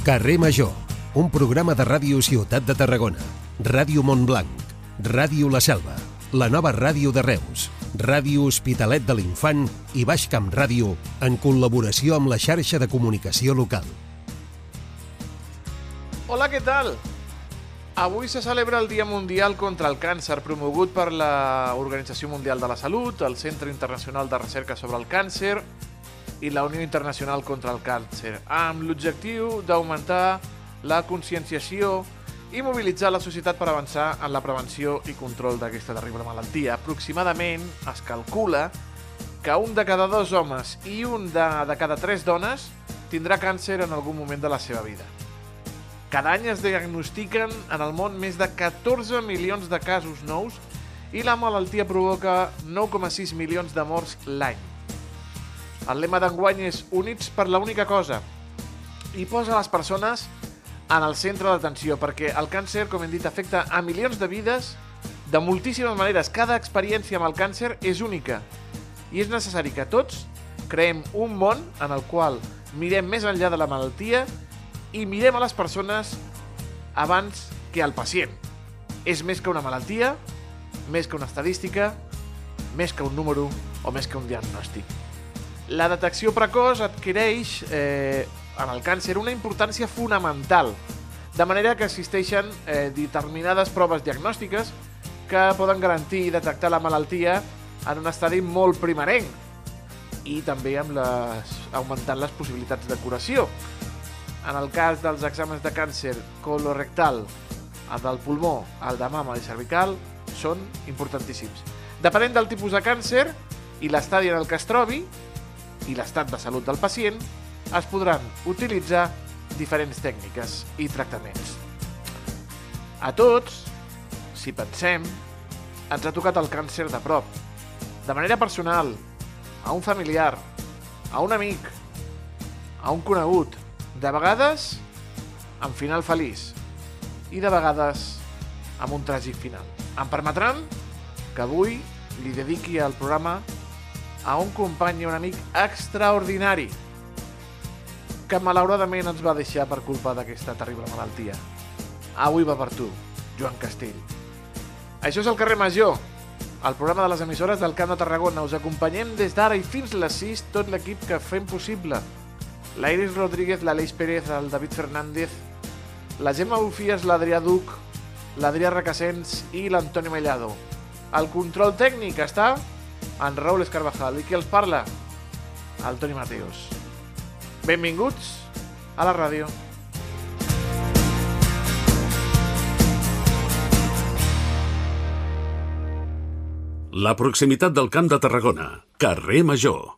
Carrer Major, un programa de Ràdio Ciutat de Tarragona, Ràdio Montblanc, Ràdio La Selva, la nova ràdio de Reus, Ràdio Hospitalet de l'Infant i Baix Camp Ràdio, en col·laboració amb la xarxa de comunicació local. Hola, què tal? Avui se celebra el Dia Mundial contra el Càncer, promogut per l'Organització Mundial de la Salut, el Centre Internacional de Recerca sobre el Càncer i la Unió Internacional contra el Càncer, amb l'objectiu d'augmentar la conscienciació i mobilitzar la societat per avançar en la prevenció i control d'aquesta terrible malaltia. Aproximadament es calcula que un de cada 2 homes i un de cada 3 dones tindrà càncer en algun moment de la seva vida. Cada any es diagnostiquen en el món més de 14 milions de casos nous i la malaltia provoca 9,6 milions de morts l'any. El lema d'enguany és Units per la única cosa i posa les persones en el centre d'atenció perquè el càncer, com hem dit, afecta a milions de vides de moltíssimes maneres. Cada experiència amb el càncer és única i és necessari que tots creem un món en el qual mirem més enllà de la malaltia i mirem a les persones abans que al pacient. És més que una malaltia, més que una estadística, més que un número o més que un diagnòstic. La detecció precoç adquireix en el càncer una importància fonamental, de manera que existeixen determinades proves diagnòstiques que poden garantir i detectar la malaltia en un estadi molt primerenc i també augmentant les possibilitats de curació. En el cas dels exàmens de càncer colorectal, el del pulmó, el de mama i cervical, són importantíssims. Depenent del tipus de càncer i l'estadi en el que es trobi i l'estat de salut del pacient, es podran utilitzar diferents tècniques i tractaments. A tots, si pensem, ens ha tocat el càncer de prop, de manera personal, a un familiar, a un amic, a un conegut, de vegades amb final feliç i de vegades amb un tràgic final. Em permetran que avui li dediqui el programa a un company i un amic extraordinari que malauradament ens va deixar per culpa d'aquesta terrible malaltia. Avui va per tu, Joan Castell. Això és el Carrer Major, el programa de les emissores del Camp de Tarragona. Us acompanyem des d'ara i fins les 6 tot l'equip que fem possible. La Iris Rodríguez, l'Aleix Pérez, el David Fernández, la Gemma Bufies, l'Adrià Duc, l'Adrià Requesens i l'Antoni Mellado. El control tècnic està en Raúl Escarvajal i qui els parla? El Toni Mateos. Benvinguts a la ràdio. La proximitat del Camp de Tarragona. Carrer Major.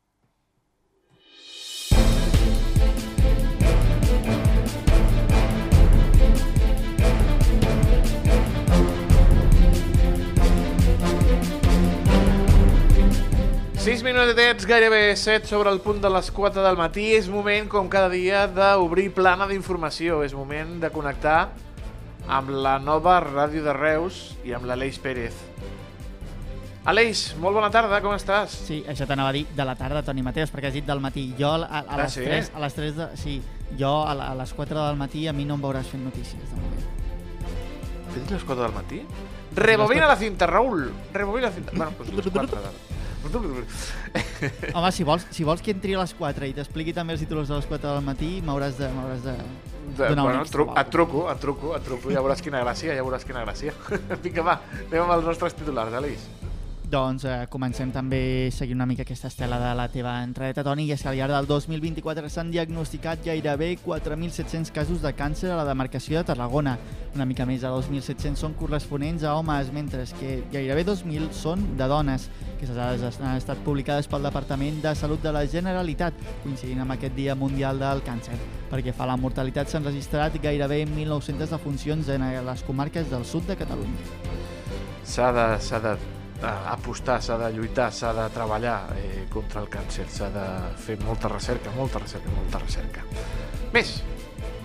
Minutets, gairebé 7 sobre el punt de les 4 del matí. És moment, com cada dia, d'obrir plana d'informació. És moment de connectar amb la nova ràdio de Reus i amb l'Aleix Pérez. Aleix, molt bona tarda, com estàs? Sí, això t'anava a dir de la tarda, Toni Mateos, perquè has dit del matí. Jo a les 3, a les 3 de... Sí, jo a les 4 del matí a mi no em veuràs fent notícies, de moment. Fins les 4 del matí? Rebobina la cinta, Raúl! Rebobina la cinta. Bueno, doncs les 4 de... Home, si vols que entri a les 4 i t'expliqui també els títols de les 4 del matí, m'hauràs de donar un extra. Et truco, ja veuràs quina gràcia. Vinga, va, anem amb els nostres titulars, Aleix. Doncs comencem també seguint una mica aquesta estela de la teva entradeta, Toni, i és que al llarg del 2024 s'han diagnosticat gairebé 4.700 casos de càncer a la demarcació de Tarragona. Una mica més de 2.700 són corresponents a homes, mentre que gairebé 2.000 són de dones. Aquestes dades han estat publicades pel Departament de Salut de la Generalitat, coincidint amb aquest Dia Mundial del Càncer. Perquè fa la mortalitat s'han registrat gairebé 1.900 defuncions en les comarques del sud de Catalunya. S'ha d'apostar, s'ha de lluitar, s'ha de treballar contra el càncer, s'ha de fer molta recerca. Més,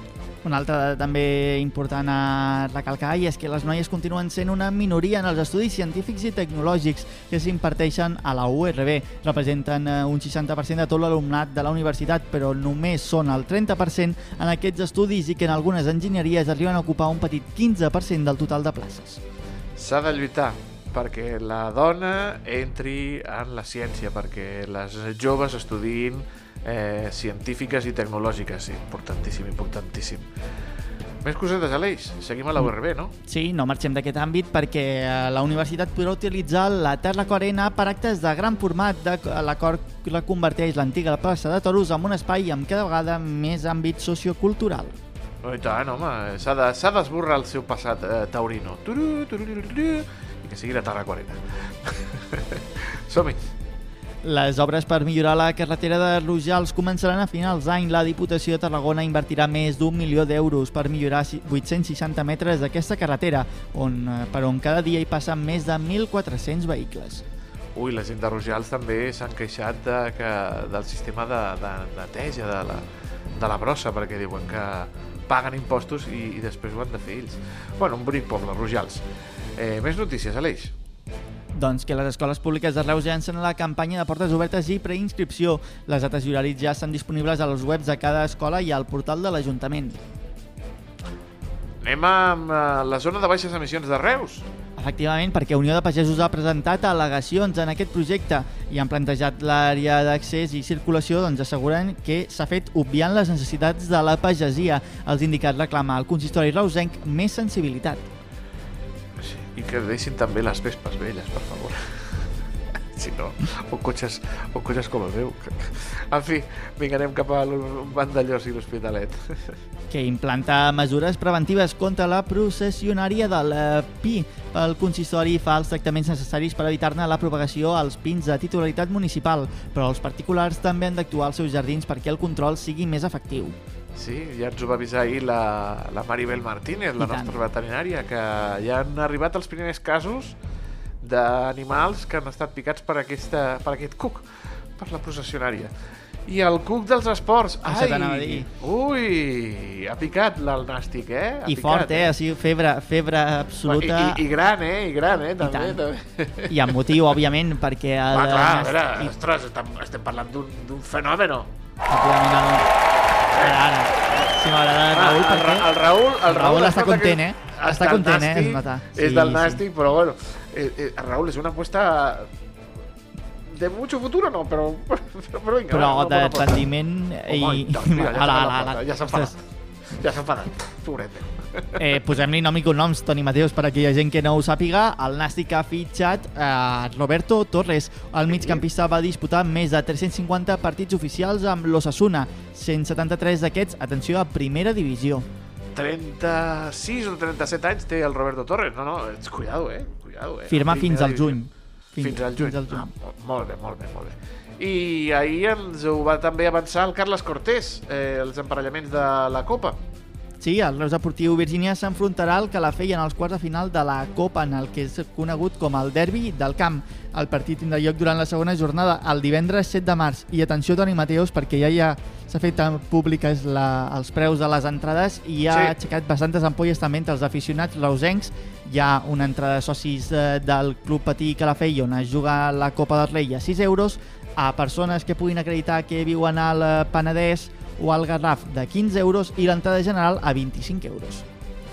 Una altra dada també important a recalcar i és que les noies continuen sent una minoria en els estudis científics i tecnològics que s'imparteixen a la URB. Representen un 60% de tot l'alumnat de la universitat, però només són el 30% en aquests estudis i que en algunes enginyeries arriben a ocupar un petit 15% del total de places. S'ha de lluitar perquè la dona entri en la ciència, perquè les joves estudiïn científiques i tecnològiques. Importantíssim, importantíssim. Més cosetes, Aleix. Seguim a la URB, no? Sí, no marxem d'aquest àmbit perquè la universitat podrà utilitzar la Terraco Arena per actes de gran format. L'acord la converteix l'antiga plaça de Toros en un espai amb cada vegada més àmbit sociocultural. I tant, home, s'ha d'esborrar el seu passat taurino. I que sigui la Terraco Arena. Som-hi. Les obres per millorar la carretera de Rojals començaran a finals d'any. La Diputació de Tarragona invertirà més d'1 milió d'euros per millorar 860 metres d'aquesta carretera, per on cada dia hi passen més de 1.400 vehicles. Ui, la gent de Rojals també s'han queixat del sistema de neteja de la brossa, perquè diuen que paguen impostos i després ho han de fer ells. Bueno, un bonic poble, Rojals. Més notícies, Aleix. Doncs que les escoles públiques de Reus llancen la campanya de portes obertes i preinscripció. Les dates i horaris ja estan disponibles a les webs de cada escola i al portal de l'Ajuntament. Anem amb la zona de baixes emissions de Reus. Efectivament, perquè Unió de Pagesos ha presentat al·legacions en aquest projecte i han plantejat l'àrea d'accés i circulació, doncs asseguren que s'ha fet obviant les necessitats de la pagesia. El sindicat reclama al consistori reusenc més sensibilitat. Sí, i que deixin també les vespes velles, per favor. Si no, o cotxes com el meu. En fi, vinga, anem cap a Vandellòs i l'Hospitalet. Que implanta mesures preventives contra la processionària del pi. El consistori fa els tractaments necessaris per evitar-ne la propagació als pins de titularitat municipal, però els particulars també han d'actuar als seus jardins perquè el control sigui més efectiu. Sí, ja ens ho va avisar ahir la Maribel Martínez, la nostra veterinària, que ja han arribat els primers casos d'animals que han estat picats per aquest cuc, per la processionària. I el cuc dels esports. Això t'anava a dir. Ui, ha picat el nàstic, I fort, ha sigut febre absoluta. I gran, també. I amb motiu, òbviament, perquè... Clar, a veure, ostres, estem parlant d'un fenomen. Ara, si m'agrada Raül, perquè... El Raül està content, Està content, es nota. És del nàstic, però bueno, el Raül és una apuesta de mucho futuro, no, però vinga. Però de rendiment i... Ja s'ha enfadat, pobret. Posem-li nom i cognoms, Toni Mateos, per a aquella gent que no ho sàpiga. El Nàstic ha fitxat Roberto Torres. El migcampista va disputar més de 350 partits oficials amb l'Osasuna, 173 d'aquests, atenció, a primera divisió. 36 o 37 anys té el Roberto Torres. No, cuidado, Firma fins al juny. Fins al juny. Molt bé. I ahir ens ho va també avançar el Carles Cortés, els emparellaments de la Copa. Sí, el Reus Deportiu Virgínia s'enfrontarà al Calafell en els quarts de final de la Copa, en el que és conegut com el derbi del camp. El partit tindrà lloc durant la segona jornada, el divendres 7 de març. I atenció, Toni Mateos, perquè ja s'ha fet públiques els preus de les entrades i ha aixecat bastantes ampolles també entre els aficionats reusencs. Hi ha una entrada de socis del Club Patí Calafell on es juga la Copa del Rei a 6 euros, a persones que puguin acreditar que viuen al Penedès o al Garraf de 15 euros i l'entrada general a 25 euros.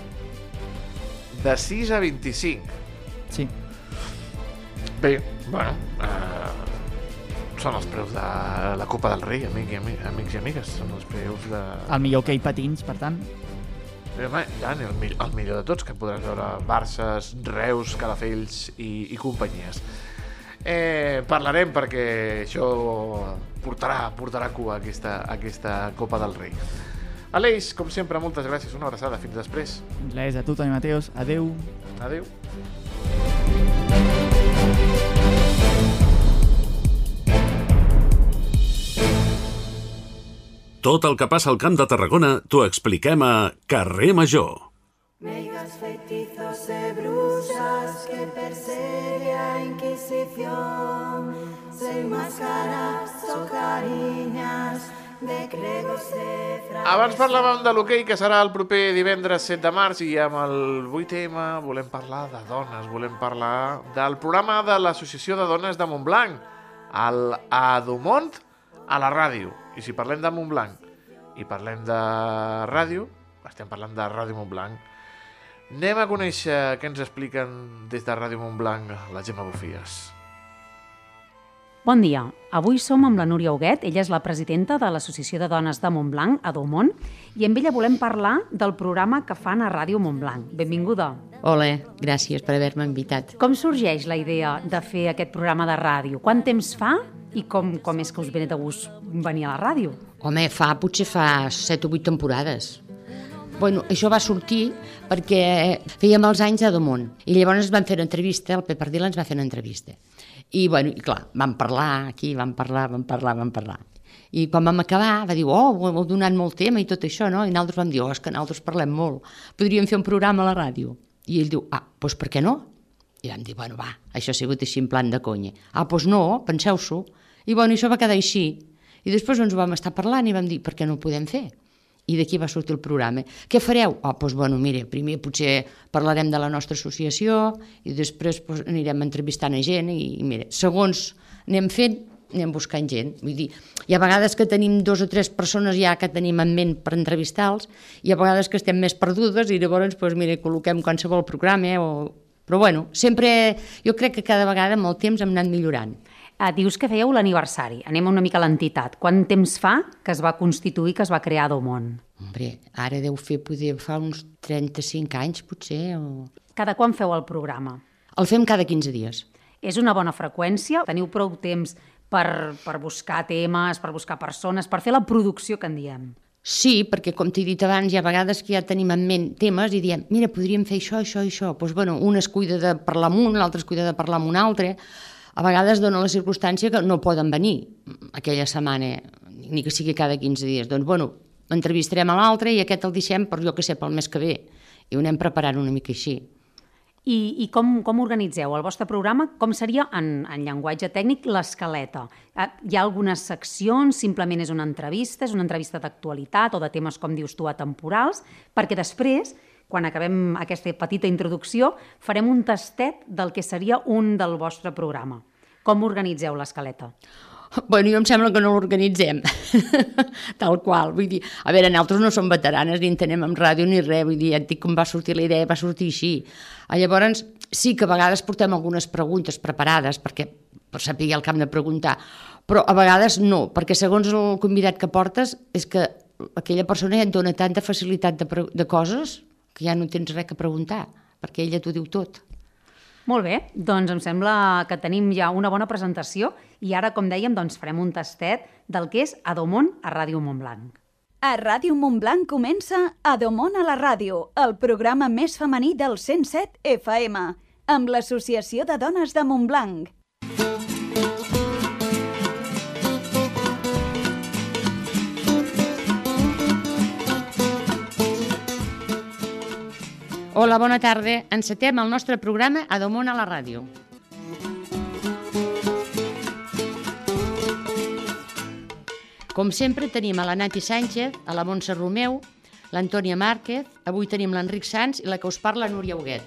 De 6 a 25? Sí. Bé, bueno, són els preus de la Copa del Rei, amics i amigues, són els preus de... El millor que hi patins, per tant. Home, tant, el millor de tots, que podràs veure Barces, Reus, Calafells i companyies. Parlarem perquè això portarà cua aquesta Copa del Rei. Aleix, com sempre, moltes gràcies, una abraçada, fins després. Res, a tu, Toni Mateos, adeu. Adeu. Tot el que passa al Camp de Tarragona t'ho expliquem a Carrer Major. Meigas, feitizos e brusas que persegue a Inquisición, sin máscaras o cariñas de gregos e Abans parlàvem de l'hoquei, que serà el proper divendres 7 de març, i amb el 8M volem parlar de dones, volem parlar del programa de l'Associació de Dones de Montblanc, el Adomont a la ràdio. I si parlem de Montblanc i parlem de ràdio, estem parlant de Ràdio Montblanc. Anem a conèixer què ens expliquen des de Ràdio Montblanc la Gemma Bufies. Bon dia. Avui som amb la Núria Huguet. Ella és la presidenta de l'Associació de Dones de Montblanc, Adomont, i amb ella volem parlar del programa que fan a Ràdio Montblanc. Benvinguda. Hola, gràcies per haver-me invitat. Com sorgeix la idea de fer aquest programa de ràdio? Quant temps fa i com és que us ve de gust venir a la ràdio? Home, potser fa 7 o 8 temporades. Bueno, això va sortir perquè fèiem els anys a Adomont i llavors ens van fer una entrevista, el Pep Ardila ens va fer una entrevista. I, bueno, i clar, vam parlar aquí, vam parlar. I quan vam acabar va dir, heu donat molt tema i tot això, no? I nosaltres vam dir, és que nosaltres parlem molt, podríem fer un programa a la ràdio. I ell diu, doncs per què no? I vam dir, bueno, va, això ha sigut així en plan de conya. Doncs no, penseu-s'ho. I bueno, això va quedar així. I després ens ho vam estar parlant i vam dir, per què no ho podem fer? I d'aquí va sortir el programa. Què fareu? Doncs, bueno, mira, primer potser parlarem de la nostra associació i després anirem entrevistant a gent i mira, segons anem fent, anem buscant gent. Vull dir, hi ha vegades que tenim 2 o 3 persones ja que tenim en ment per entrevistar-los i hi ha vegades que estem més perdudes i llavors, mira, col·loquem qualsevol programa Però, bueno, sempre, jo crec que cada vegada amb el temps hem anat millorant. Dius que fèieu l'aniversari. Anem una mica a l'entitat. Quant temps fa que es va constituir, que es va crear Adomont? Hombre, ara deu fer, fa uns 35 anys, potser. Cada quan feu el programa? El fem cada 15 dies. És una bona freqüència? Teniu prou temps per buscar temes, per buscar persones, per fer la producció que en diem? Sí, perquè com t'he dit abans, hi ha vegades que ja tenim en ment temes i diem, mira, podríem fer això. Doncs, bueno, un es cuida de parlar amb un, l'altre es cuida de parlar amb un altre. A vegades dona la circumstància que no poden venir aquella setmana, ni que sigui cada 15 dies. Doncs, bueno, entrevistarem a l'altre i aquest el deixem per, jo que sé, pel mes que ve. I ho anem preparant una mica així. I com organitzeu el vostre programa? Com seria, en llenguatge tècnic, l'escaleta? Hi ha algunes seccions, simplement és una entrevista d'actualitat o de temes, com dius tu, atemporals, perquè després, quan acabem aquesta petita introducció, farem un tastet del que seria un del vostre programa. Com organitzeu l'escaleta? Bueno, jo em sembla que no l'organitzem, tal qual. Vull dir, a veure, nosaltres no som veteranes, ni entenem en ràdio ni res, vull dir, ja et dic com va sortir la idea, va sortir així. Llavors, sí que a vegades portem algunes preguntes preparades, per saber el que hem de preguntar, però a vegades no, perquè segons el convidat que portes, és que aquella persona ja et dona tanta facilitat de coses que ja no tens res que preguntar, perquè ella t'ho diu tot. Molt bé, doncs em sembla que tenim ja una bona presentació i ara, com dèiem, doncs farem un tastet del que és Adomont a Ràdio Montblanc. A Ràdio Montblanc comença Adomont a la ràdio, el programa més femení del 107 FM, amb l'Associació de Dones de Montblanc. Hola, bona tarda. Encetem el nostre programa Adomont a la ràdio. Com sempre tenim a la Nati Sánchez, a la Montse Romeu, l'Antònia Márquez, avui tenim l'Enric Sans i la que us parla, Núria Huguet.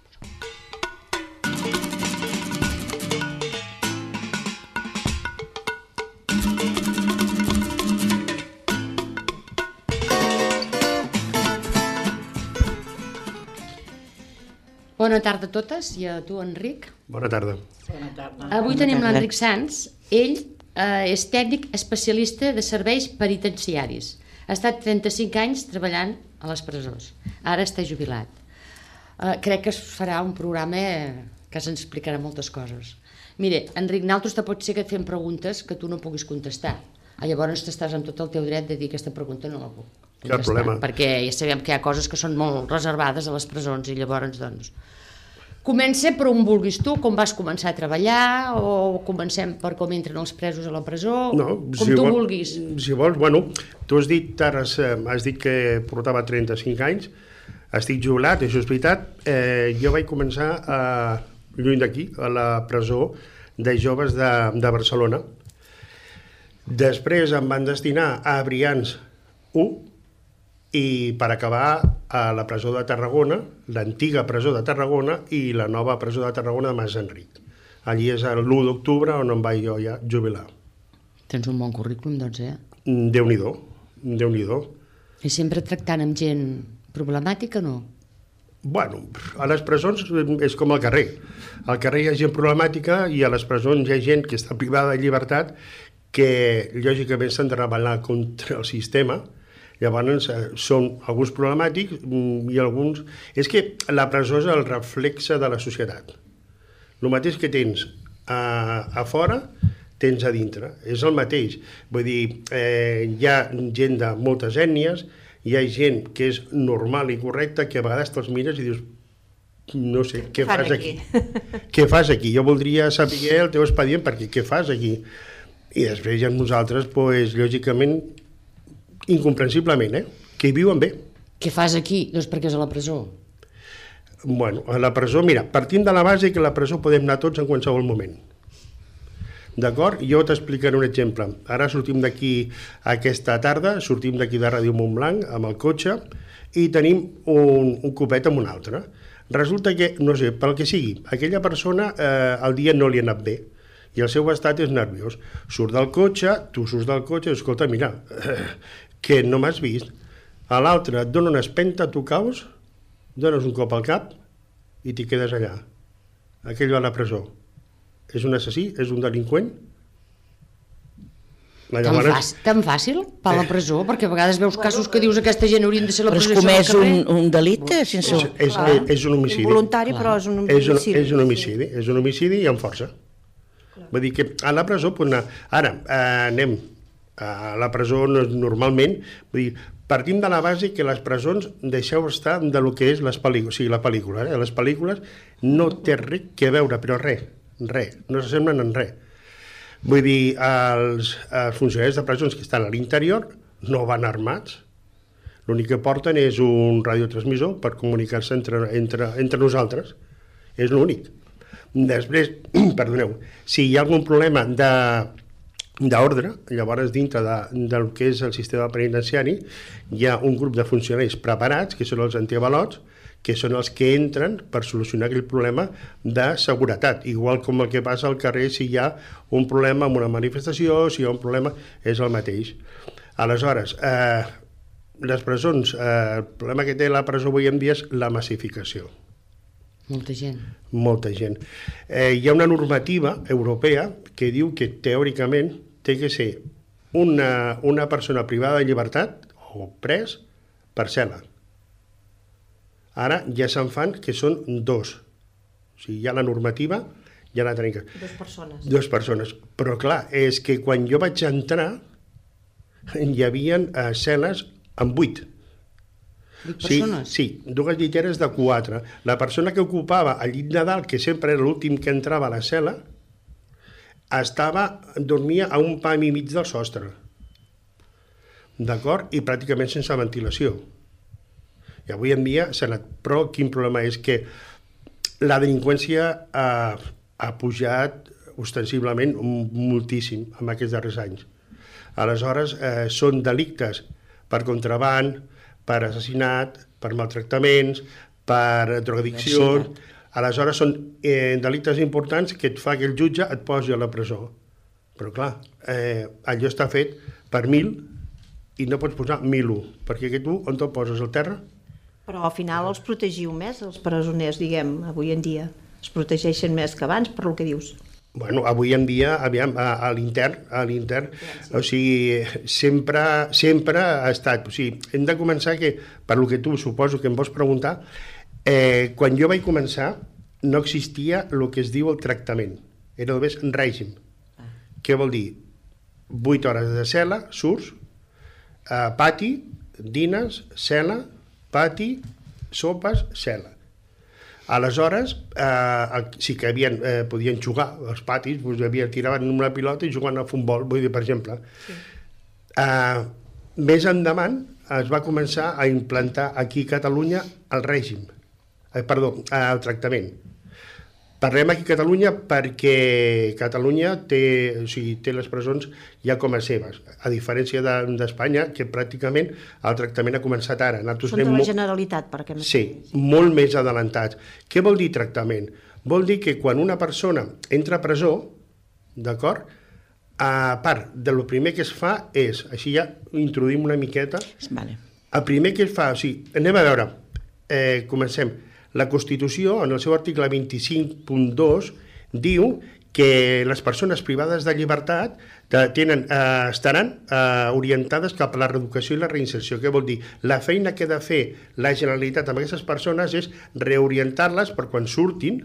Bona tarda a totes i a tu, Enric. Bona tarda. Avui tenim l'Enric Sans. Ell és tècnic especialista de serveis penitenciaris. Ha estat 35 anys treballant a les presons. Ara està jubilat. Crec que es farà un programa que ens explicarà moltes coses. Mira, Enric, nosaltres te pot ser que et fem preguntes que tu no puguis contestar. Llavors t'estàs amb tot el teu dret de dir aquesta pregunta no la puc contestar. Cap problema. Perquè ja sabem que hi ha coses que són molt reservades a les presons i llavors, doncs... Comença per on vulguis tu, com vas començar a treballar, o comencem per com entren els presos a la presó, com tu vulguis. Si vols, bueno, tu has dit que portava 35 anys, estic jubilat, això és veritat. Jo vaig començar lluny d'aquí, a la presó de joves de Barcelona. Després em van destinar a Brians 1, i per acabar a la presó de Tarragona, l'antiga presó de Tarragona i la nova presó de Tarragona de Mas Enric. Allí és l'1 d'octubre on em vaig jo ja jubilar. Tens un bon currículum, doncs, Déu-n'hi-do, Déu-n'hi-do. I sempre tractant amb gent problemàtica, no? Bueno, a les presons és com al carrer. Al carrer hi ha gent problemàtica i a les presons hi ha gent que està privada de llibertat que lògicament s'han de rebel·lar contra el sistema. Llavors són alguns problemàtics i alguns... És que la presó és el reflexe de la societat. El mateix que tens a fora, tens a dintre. És el mateix. Vull dir, hi ha gent de moltes ètnies, hi ha gent que és normal i correcta, que a vegades te'ls mires i dius, no sé, què fas aquí? Què fas aquí? Jo voldria saber el teu expedient perquè què fas aquí? I després hi ha nosaltres, doncs, lògicament, incomprensiblement, que hi viuen bé. Què fas aquí? Doncs perquè és a la presó. Bueno, a la presó, mira, partint de la base que a la presó podem anar tots en qualsevol moment. D'acord? Jo t'explicaré un exemple. Ara sortim d'aquí aquesta tarda, sortim d'aquí de Ràdio Montblanc amb el cotxe i tenim un copet amb un altre. Resulta que, no sé, pel que sigui, aquella persona el dia no li ha anat bé i el seu estat és nerviós. Surt del cotxe, tu surts del cotxe i escolta, mira, que no m'has vist. A l'altre et dona una espenta, tu caus, dones un cop al cap i t'hi quedes allà. Aquell va a la presó. És un assassí? És un delinqüent? Tan fàcil, per a la presó? Perquè a vegades veus casos que dius aquesta gent haurien de ser la presó. Però és comès un delicte? És un homicidi. Involuntari, però és un homicidi. És un homicidi i amb força. Vull dir que a la presó pot anar... Ara, anem a la presó normalment, vull dir, partim de la base que les presons deixeu estar de lo que és les pel·lícules, o sigui, la pel·lícula. Les pel·lícules no té res que veure, però res, no s'assemblen en res. Vull dir, els funcionaris de presons que estan a l'interior no van armats. L'únic que porten és un radiotransmissor per comunicar-se entre nosaltres. És l'únic. Després, perdoneu, si hi ha algun problema d'ordre, llavors dintre del que és el sistema penitenciari hi ha un grup de funcionaris preparats, que són els antiavalots, que són els que entren per solucionar aquell problema de seguretat, igual com el que passa al carrer si hi ha un problema amb una manifestació, si hi ha un problema, és el mateix. Aleshores, les presons, el problema que té la presó avui en dia és la massificació. Molta gent. Molta gent. Hi ha una normativa europea que diu que teòricament té que ser una persona privada de llibertat o pres per cel·la. Ara ja se'n fan que són dos. O sigui, hi ha la normativa, ja la tenim. Dos persones. Però clar, és que quan jo vaig entrar hi havia cel·les amb 8. Sí, dues lliteres de 4. La persona que ocupava el llit de dalt, que sempre era l'últim que entrava a la cel·la, dormia a un pam i mig del sostre. D'acord? I pràcticament sense ventilació. I avui en dia s'ha anat. Però quin problema és que la delinqüència ha pujat ostensiblement moltíssim en aquests darrers anys. Aleshores, són delictes per contraband, per assassinat, per maltractaments, per drogadiccions. Aleshores són delictes importants que et fa que el jutge et posi a la presó. Però clar, allò està fet per 1.000 i no pots posar 1.001, perquè tu on te'l poses, al terra? Però al final els protegiu més, els presoners, diguem, avui en dia. Es protegeixen més que abans, per lo que dius. Bueno, avui en dia, aviam, a l'intern, o sigui, sempre ha estat, o sigui, hem de començar que, per lo que tu suposo que em vols preguntar, quan jo vaig començar no existia el que es diu el tractament, era només règim. Què vol dir? 8 hores de cel·la, surts, pati, dines, cel·la, pati, sopes, cel·la. Aleshores, sí que podien jugar als patis, tiraven una pilota i jugaven a futbol, vull dir, per exemple. Més endavant es va començar a implantar aquí a Catalunya el règim, el tractament. Parlem aquí a Catalunya perquè Catalunya té les presons ja com a seves, a diferència d'Espanya, que pràcticament el tractament ha començat ara. Són de la Generalitat, perquè... Sí, molt més adelantats. Què vol dir tractament? Vol dir que quan una persona entra a presó, d'acord, a part del primer que es fa és, així ja introduïm una miqueta, el primer que es fa, anem a veure, comencem. La Constitució, en el seu article 25.2, diu que les persones privades de llibertat estaran orientades cap a la reeducació i la reinserció. Què vol dir? La feina que ha de fer la Generalitat amb aquestes persones és reorientar-les per quan surtin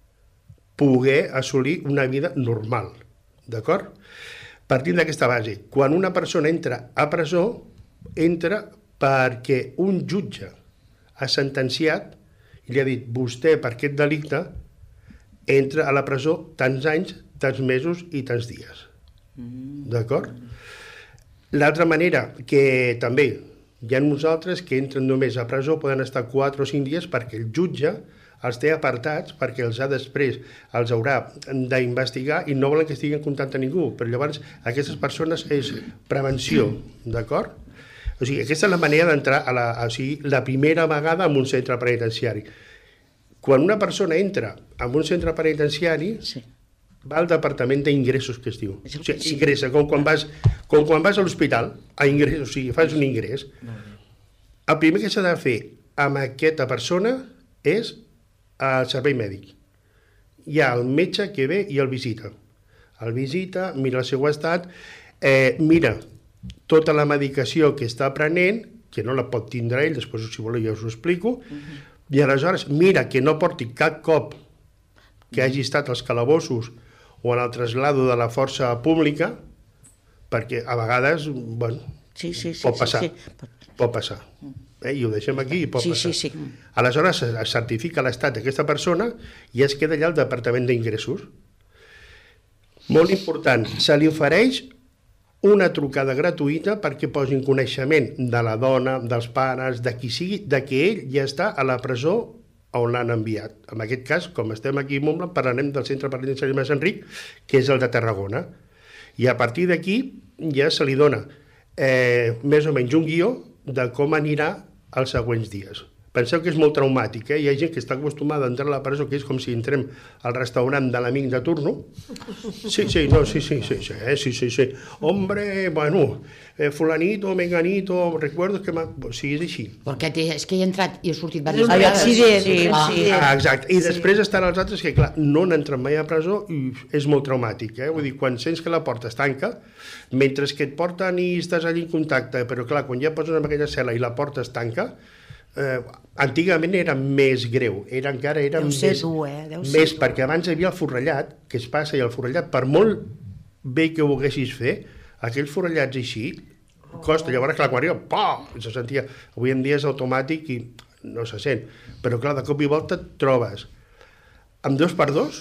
poder assolir una vida normal. D'acord? Partint d'aquesta base, quan una persona entra a presó, entra perquè un jutge ha sentenciat i li ha dit, vostè per aquest delicte entra a la presó tants anys, tants mesos i tants dies. D'acord? L'altra manera que també hi ha uns altres que entren només a presó, poden estar 4 o 5 dies perquè el jutge els té apartats perquè els haurà d'investigar i no volen que estiguin en contacte amb ningú. Però llavors aquestes persones és prevenció, d'acord? O sigui, aquesta és la manera d'entrar la primera vegada en un centre penitenciari. Quan una persona entra en un centre penitenciari, va al departament d'ingressos, que es diu. O sigui, ingressa, com quan vas a l'hospital, o sigui, fas un ingrés. El primer que s'ha de fer amb aquesta persona és el servei mèdic. Hi ha el metge que ve i el visita. El visita, mira el seu estat, mira tota la medicació que està prenent, que no la pot tindre ell, després si voleu ja us ho explico, i aleshores mira que no porti cap cop que hagi estat als calabossos o en el traslado de la força pública, perquè a vegades, bueno, pot passar. Pot passar. I ho deixem aquí i pot passar. Aleshores es certifica l'estat d'aquesta persona i es queda allà al departament d'ingressos. Molt important, se li ofereix una trucada gratuïta perquè posin coneixement de la dona, dels pares, de qui sigui, de que ell ja està a la presó on l'han enviat. En aquest cas, com estem aquí a Montblanc, parlarem del centre penitenciari Mas Enric, que és el de Tarragona. I a partir d'aquí ja se li dona més o menys un guió de com anirà els següents dies. Penseu que és molt traumàtic, Hi ha gent que està acostumada a entrar a la presó, que és com si entrem al restaurant de l'amic de turno. Sí. Hombre, bueno, fulanito, menganito, recuerdo que... Sí, és així. Perquè és que he entrat i he sortit diverses vegades. Exacte. I després estan els altres que, clar, no han entrat mai a presó i és molt traumàtic, Vull dir, quan sents que la porta es tanca, mentre que et porten i estàs allà en contacte, però clar, quan ja poses en aquella cel·la i la porta es tanca, antigament era més greu, era més, perquè abans hi havia el forrellat que es passa, i el forrellat, per molt bé que ho volguessis fer, aquells forrellats així costa, llavors clar, quan arriba, se sentia. Avui en dia és automàtic i no se sent, però clar, de cop i volta et trobes amb 2x2,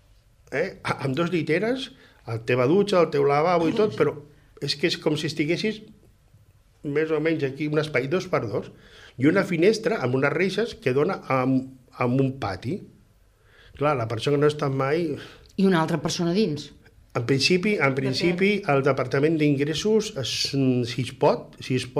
amb 2 lliteres, la teva dutxa, el teu lavabo i tot, però és que és com si estiguessis més o menys aquí, un espai 2x2, i una finestra amb unes reixes que dona amb un pati. Clar, la persona no està mai... I una altra persona dins? En principi el departament d'ingressos, si es pot,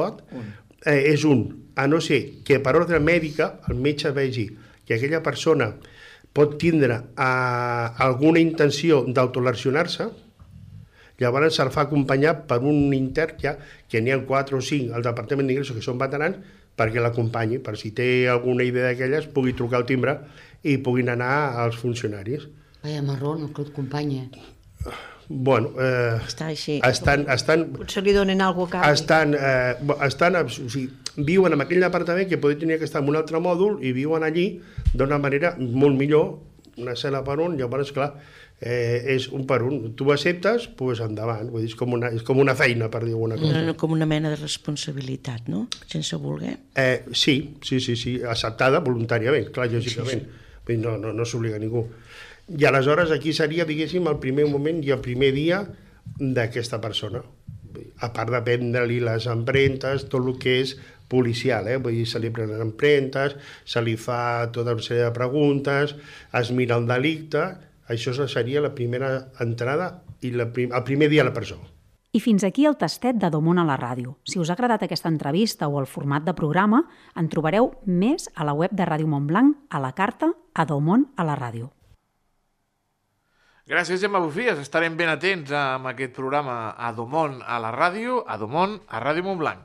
és un. A no ser que per ordre mèdica el metge vegi que aquella persona pot tindre alguna intenció d'autolesionar-se, llavors se'l fa acompanyar per un intern que n'hi ha 4 o 5 al departament d'ingressos que són veterans, perquè l'acompanyi, per si té alguna idea d'aquelles, pugui trucar al timbre i puguin anar als funcionaris. Vaya marrón, el que et acompanya. Bueno, està així. Potser li donen alguna cosa. Viuen en aquell departament que podria tenir que estar en un altre mòdul i viuen allí d'una manera molt millor, una cel·la per un, llavors, clar, és un per un. Tu acceptes, doncs endavant. Vull dir, és com una feina, per dir alguna cosa. Com una mena de responsabilitat, no? Sense voler. Sí, acceptada voluntàriament, clar, lògicament. Vull dir, no s'obliga ningú. I aleshores aquí seria, diguéssim, el primer moment i el primer dia d'aquesta persona. a part de prendre-li les empremtes, tot el que és policial, vull dir, se li prenen empremtes, se li fa tota una sèrie de preguntes, es mira el delicte, això seria la primera entrada i el primer dia a la presó. I fins aquí el tastet de Domon a la ràdio. Si us ha agradat aquesta entrevista o el format de programa, en trobareu més a la web de Ràdio Montblanc, a la carta a Domon a la ràdio. Gràcies, Gemma Bufies. Estarem ben atents amb aquest programa a Domon a la ràdio, a Domon a Ràdio Montblanc.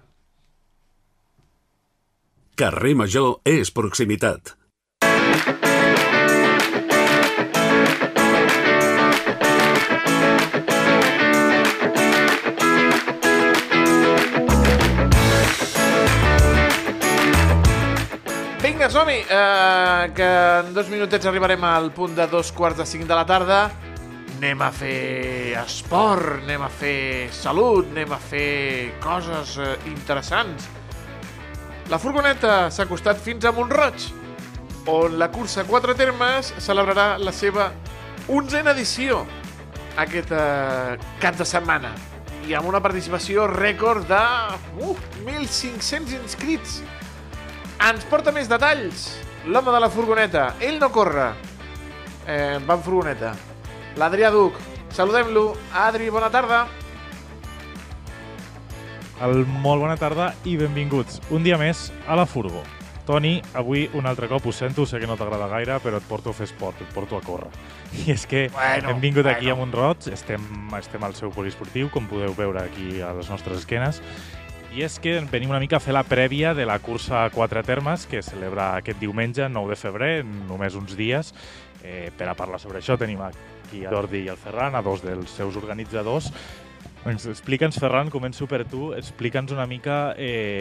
Carrer Major és proximitat. Vinga, som-hi, que en 2 minutets arribarem al punt de 2:45 de la tarda. Anem a fer esport, anem a fer salut, anem a fer coses interessants. La furgoneta s'ha acostat fins a Mont-roig, on la cursa 4 termes celebrarà la seva 11a edició aquest cap de setmana. I amb una participació rècord de 1.500 inscrits. Ens porta més detalls l'home de la furgoneta. Ell no corre, va en furgoneta. L'Adrià Duc. Saludem-lo. Adri, bona tarda. Molt bona tarda i benvinguts un dia més a la furgo. Toni, avui un altre cop ho sento, sé que no t'agrada gaire, però et porto a fer esport, et porto a córrer. I és que hem vingut aquí a Mont-roig, estem al seu poliesportiu, com podeu veure aquí a les nostres esquenes, i és que venim una mica a fer la prèvia de la cursa 4 termes que es celebra aquest diumenge, 9 de febrer, només uns dies. Per a parlar sobre això tenim aquí a Jordi i el Ferran, a dos dels seus organitzadors. Explica'ns, Ferran, començo per tu, explica'ns una mica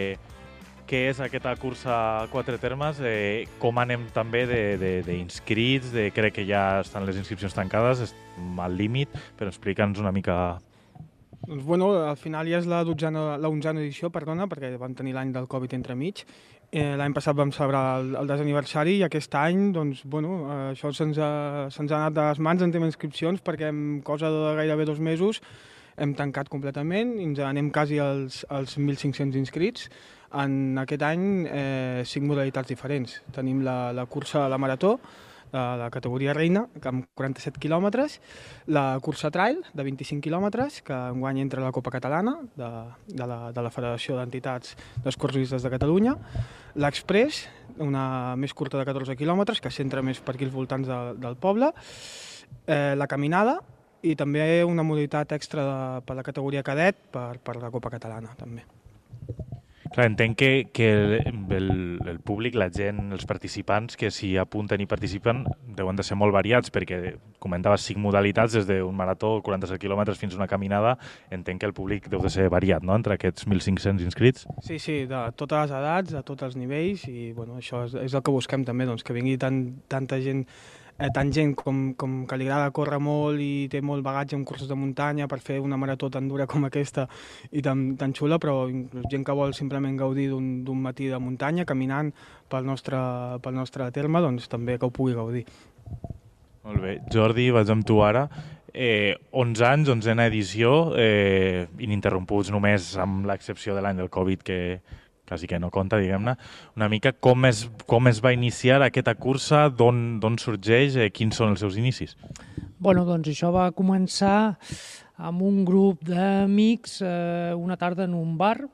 què és aquesta cursa 4 termes, com anem també d'inscrits, crec que ja estan les inscripcions tancades, al límit, però explica'ns una mica. Doncs bueno, al final ja és la 11a edició, perquè vam tenir l'any del Covid entremig. L'any passat vam celebrar el 10è aniversari i aquest any, doncs, bueno, això se'ns ha anat de les mans en tema d'inscripcions perquè en cosa de gairebé 2 mesos hem tancat completament i ens anem quasi als 1.500 inscrits. En aquest any, 5 modalitats diferents. Tenim la cursa a la marató, de la categoria reina, amb 47 quilòmetres, la cursa trail, de 25 quilòmetres, que enguany entra a la Copa Catalana, de la Federació d'Entitats d'Esportistes de Catalunya, l'express, una més curta de 14 quilòmetres, que centra més per aquí als voltants del poble, la caminada, i també una modalitat extra per la categoria cadet per la Copa Catalana, també. Clar, entenc que el públic, la gent, els participants que s'hi apunten i participen deuen de ser molt variats, perquè comentaves 5 modalitats, des d'un marató, 47 quilòmetres, fins a una caminada. Entenc que el públic deu de ser variat, no?, entre aquests 1.500 inscrits. Sí, de totes les edats, de tots els nivells, i bueno, això és el que busquem també, doncs, que vingui tanta gent, tant gent com que li agrada córrer molt i té molt bagatge en curses de muntanya per fer una marató tan dura com aquesta i tan xula, però inclús gent que vol simplement gaudir d'un matí de muntanya caminant pel nostre terme, doncs també que ho pugui gaudir. Molt bé. Jordi, vaig amb tu ara. 11 anys, 11a edició, ininterromputs només amb l'excepció de l'any del Covid, que quasi que no compta, diguem-ne. Una mica com es va iniciar aquesta cursa, d'on sorgeix, quins són els seus inicis? Bueno, doncs això va començar amb un grup d'amics una tarda en un bar.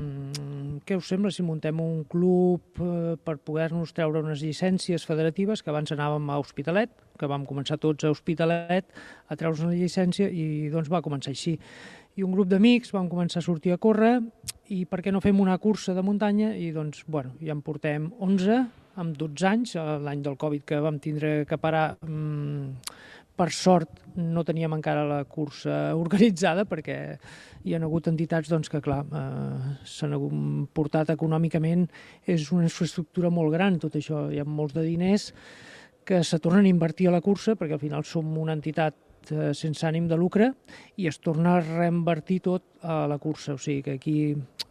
Què us sembla si muntem un club per poder-nos treure unes llicències federatives, que abans anàvem a Hospitalet, que vam començar tots a Hospitalet a treure's una llicència, i doncs va començar així. I un grup d'amics vam començar a sortir a córrer, i per què no fem una cursa de muntanya? I doncs, bueno, ja en portem 11, amb 12 anys, l'any del Covid que vam tindre que parar. Per sort no teníem encara la cursa organitzada, perquè hi ha hagut entitats doncs, que, clar, s'han portat econòmicament, és una infraestructura molt gran, tot això, hi ha molts de diners que se tornen a invertir a la cursa, perquè al final som una entitat sense ànim de lucre, i es torna a reinvertir tot a la cursa. O sigui que aquí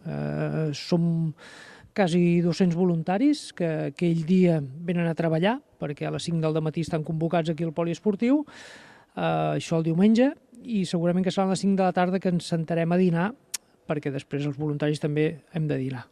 som quasi 200 voluntaris que aquell dia venen a treballar, perquè a les 5 del matí estan convocats aquí al poliesportiu, això el diumenge, i segurament que seran les 5 de la tarda que ens sentarem a dinar perquè després els voluntaris també hem de dinar.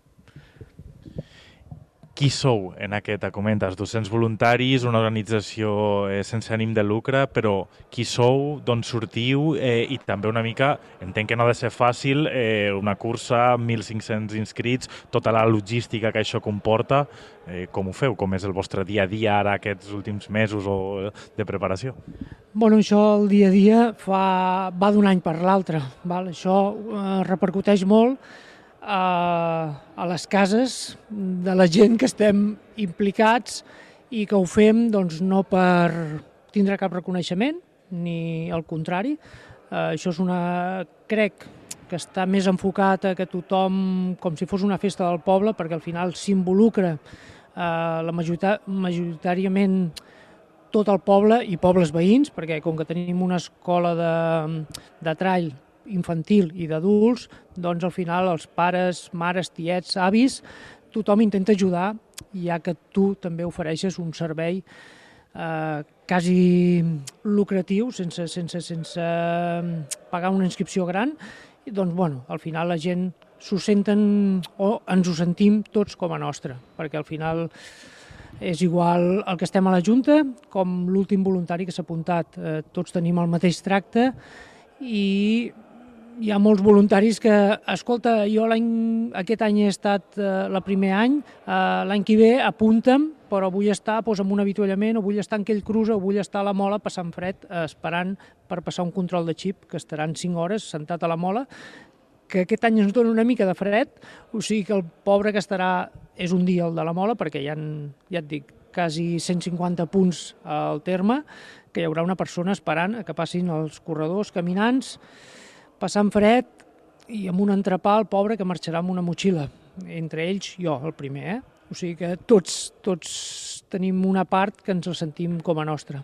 Qui sou en aquesta? Comentes 200 voluntaris, una organització sense ànim de lucre, però qui sou, d'on sortiu i també una mica, entenc que no ha de ser fàcil, una cursa, 1.500 inscrits, tota la logística que això comporta, com ho feu? Com és el vostre dia a dia ara aquests últims mesos de preparació? Bueno, això el dia a dia va d'un any per l'altre. Això repercuteix molt a les cases de la gent que estem implicats i que ho fem doncs, no per tindre cap reconeixement, ni al contrari. Això és crec que està més enfocat a que tothom, com si fos una festa del poble, perquè al final s'involucra majoritàriament tot el poble i pobles veïns, perquè com que tenim una escola de trall infantil i d'adults, doncs al final els pares, mares, tiets, avis, tothom intenta ajudar, ja que tu també ofereixes un servei quasi lucratiu, sense pagar una inscripció gran, i doncs, bueno, al final la gent s'ho senten o ens ho sentim tots com a nostre, perquè al final és igual el que estem a la Junta com l'últim voluntari que s'ha apuntat. Tots tenim el mateix tracte i hi ha molts voluntaris que, escolta, jo aquest any he estat el primer any, l'any que ve apunta'm, però vull estar amb un avituallament, o vull estar en Quellcrusa, o vull estar a la Mola passant fred, esperant per passar un control de xip, que estaran 5 hores sentat a la Mola, que aquest any ens dona una mica de fred, o sigui que el pobre que estarà és un dia el de la Mola, perquè hi ha, ja et dic, quasi 150 punts al terme, que hi haurà una persona esperant que passin els corredors, caminants, passant fred i amb un entrepà el pobre que marxarà amb una motxilla. Entre ells, jo, el primer. O sigui que tots tenim una part que ens la sentim com a nostra.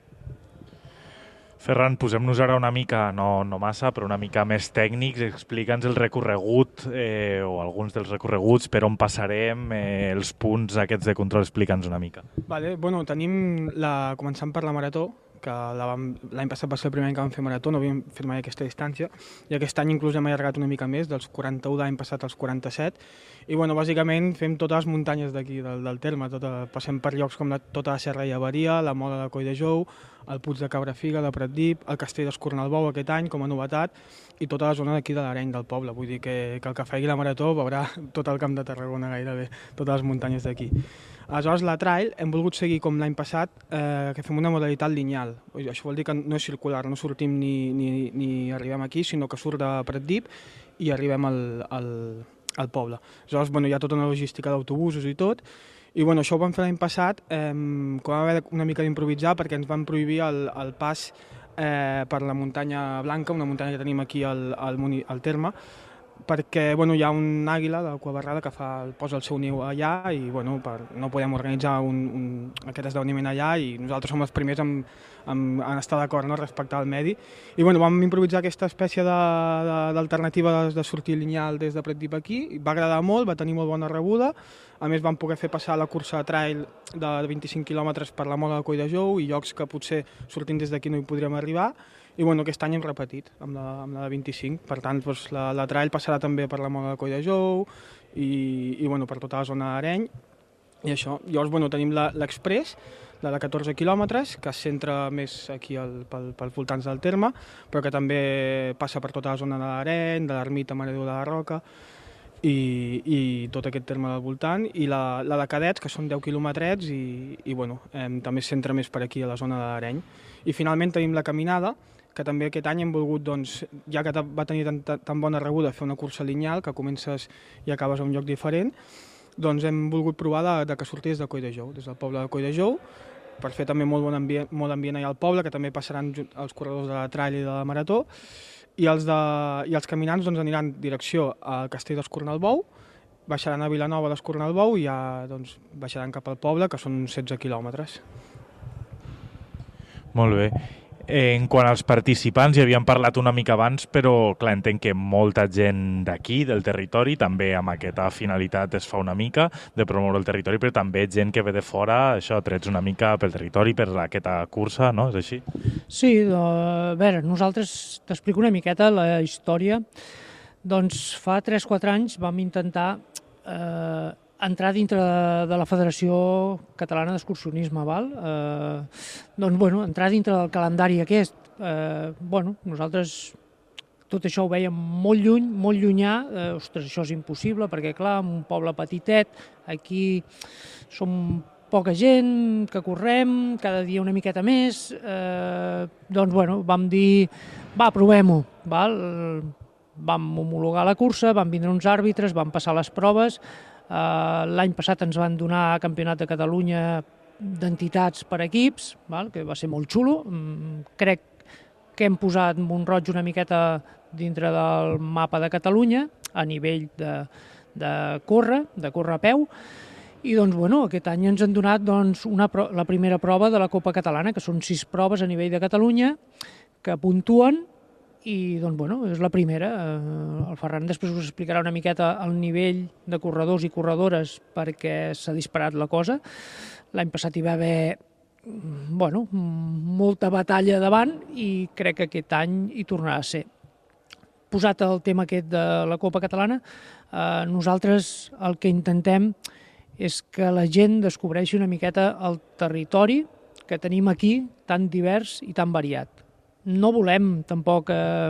Ferran, posem-nos ara una mica, no massa, però una mica més tècnics. Explica'ns el recorregut o alguns dels recorreguts, per on passarem, els punts aquests de control, explica'ns una mica. Bueno, tenim, començant per la marató, que l'any passat va ser el primer any que vam fer marató, no havíem fet mai aquesta distància, i aquest any inclús hem allargat una mica més, dels 41 d'any passat als 47, i bàsicament fem totes les muntanyes d'aquí, del terme, passem per llocs com tota la Serra i Avaria, la Mola de Colldejou, el Puig de Cabrafiga, de Pratdip, el Castell d'Escornalbou aquest any com a novetat, i tota la zona d'aquí de l'Areny del poble. Vull dir que el que faci la marató veurà tot el camp de Tarragona gairebé, totes les muntanyes d'aquí. Aleshores, la trail hem volgut seguir com l'any passat, que fem una modalitat lineal. Això vol dir que no és circular, no sortim ni arribem aquí, sinó que surt de Pratdip i arribem al poble. Aleshores, hi ha tota una logística d'autobusos i tot, i això ho vam fer l'any passat, com vam haver una mica d'improvisar, perquè ens van prohibir el pas per la muntanya Blanca, una muntanya que tenim aquí al terme, perquè hi ha un àguila de cua barrada que posa el seu niu allà i no podem organitzar aquest esdeveniment allà, i nosaltres som els primers en estar d'acord, no, respectar el medi. I vam improvisar aquesta espècie d'alternativa de sortir lineal des de Pratdip aquí, va agradar molt, va tenir molt bona rebuda. A més vam poder fer passar la cursa de trail de 25 quilòmetres per la Mola de Colldejou i llocs que potser sortint des d'aquí no hi podríem arribar. I aquest any hem repetit amb la de 25, per tant la trail passarà també per la Mola de Colldejou i per tota la zona d'Areny i això. Llavors tenim l'Express de 14 quilòmetres que es centra més aquí pels voltants del terme, però que també passa per tota la zona de l'Areny, de l'Ermita Mare de Déu de la Roca i tot aquest terme del voltant, i la de Cadets, que són 10 quilòmetres i també es centra més per aquí a la zona de l'Areny. I finalment tenim la caminada, que també aquest any hem volgut, ja que va tenir tan bona rebuda, fer una cursa lineal, que comences i acabes a un lloc diferent, hem volgut provar que sortís de Colldejou, des del poble de Colldejou, per fer també molt ambient allà al poble, que també passaran els corredors de la trail i de la marató, i els caminants aniran en direcció al Castell d'Escornalbou, baixaran a Vilanova d'Escornalbou i ja baixaran cap al poble, que són 16 quilòmetres. Molt bé. En quant als participants, ja havíem parlat una mica abans, però clar, entenc que molta gent d'aquí, del territori, també amb aquesta finalitat es fa una mica de promoure el territori, però també gent que ve de fora, això, trets una mica pel territori, per aquesta cursa, no? És així? Sí, a veure, nosaltres t'explico una miqueta la història Doncs fa 3-4 anys vam intentar entrar dintre de la Federació Catalana d'Excursionisme, val? Doncs, bueno, entrar dintre del calendari aquest. Bueno, nosaltres tot això ho veiem molt lluny, molt llunyà. Ostres, això és impossible, perquè, clar, en un poble petitet, aquí som poca gent, que correm, cada dia una miqueta més. Doncs, bueno, vam dir, va, provem-ho, val? Vam homologar la cursa, van vindre uns àrbitres, van passar les proves. L'any passat ens van donar Campionat de Catalunya d'entitats per equips, val? Que va ser molt xulo. Crec que hem posat Mont-roig una miqueta dintre del mapa de Catalunya a nivell de córrer a peu. I doncs, bueno, aquest any ens han donat la primera prova de la Copa Catalana, que són 6 proves a nivell de Catalunya que puntuen i, doncs, bueno, és la primera. El Ferran després us explicarà una miqueta el nivell de corredors i corredores perquè s'ha disparat la cosa. L'any passat hi va haver, bueno, molta batalla davant i crec que aquest any hi tornarà a ser. Posat el tema aquest de la Copa Catalana, nosaltres el que intentem és que la gent descobreixi una miqueta el territori que tenim aquí, tan divers i tan variat. No volem tampoc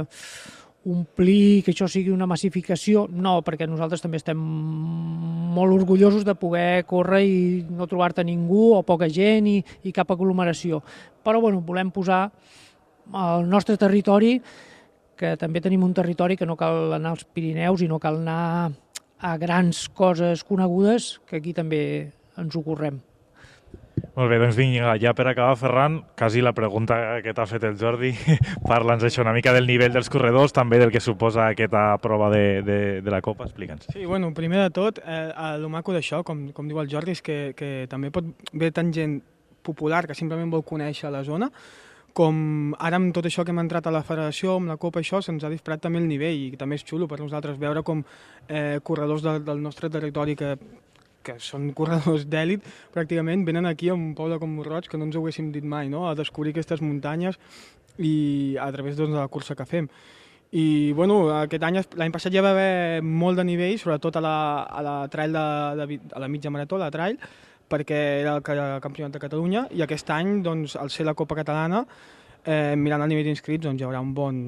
omplir que això sigui una massificació, no, perquè nosaltres també estem molt orgullosos de poder córrer i no trobar-te ningú o poca gent i cap aglomeració. Però bueno, volem posar el nostre territori, que també tenim un territori que no cal anar als Pirineus i no cal anar a grans coses conegudes, que aquí també ens ho correm. Molt bé, doncs vinga, ja per acabar, Ferran, quasi la pregunta que t'ha fet el Jordi. Parla'ns això una mica del nivell dels corredors, també del que suposa aquesta prova de la Copa. Explica'ns. Sí, bueno, primer de tot, el maco d'això, com diu el Jordi, és que també pot haver tant gent popular que simplement vol conèixer la zona, com ara amb tot això que hem entrat a la federació, amb la Copa, això se'ns ha disparat també el nivell i també és xulo per nosaltres veure com corredors del nostre territori que són corredors d'èlit, pràcticament venen aquí a un poble com Mont-roig, que no ens ho haguéssim dit mai, no? A descobrir aquestes muntanyes i a través de la cursa que fem. I bueno, l'any passat ja va haver molt de nivell, sobretot a la trail a la mitja marató, la trail, perquè era el campionat de Catalunya, i aquest any, doncs, al ser la Copa Catalana, mirant el nivell d'inscrits, doncs hi haurà